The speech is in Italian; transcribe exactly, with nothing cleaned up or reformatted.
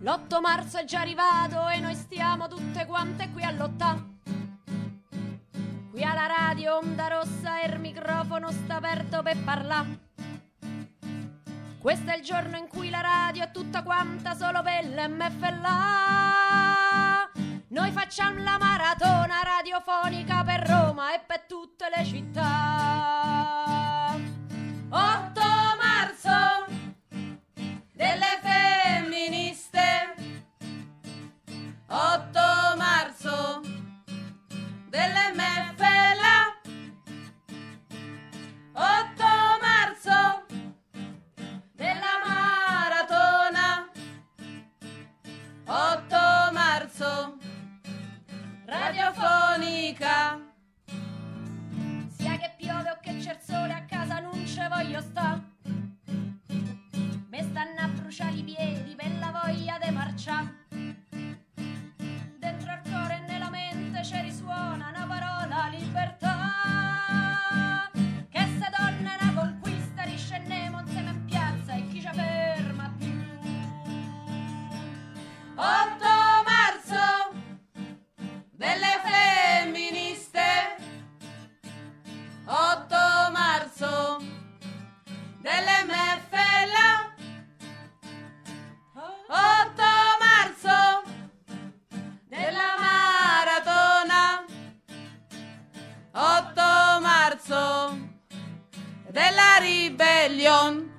L'otto marzo è già arrivato e noi stiamo tutte quante qui a lottare. Qui alla radio Onda Rossa e il microfono sta aperto per parlare. Questo è il giorno in cui la radio è tutta quanta solo per l'M F L A. Noi facciamo la maratona radiofonica per Roma e per tutte le città. otto marzo delle femministe, otto marzo dell'M F L A, otto marzo della maratona, otto marzo radiofonica. Sia che piove o che c'è il sole, a casa non ce voglio sta. Me stanno a bruciare i piedi per la voglia de marcià. Dentro al cuore e nella mente ci risuona una parola: libertà. Che se donna è una conquista, riscendiamo insieme in piazza e chi ci ferma più. otto marzo delle femministe, otto marzo dell'M F L A, otto marzo della maratona, otto marzo della ribellion.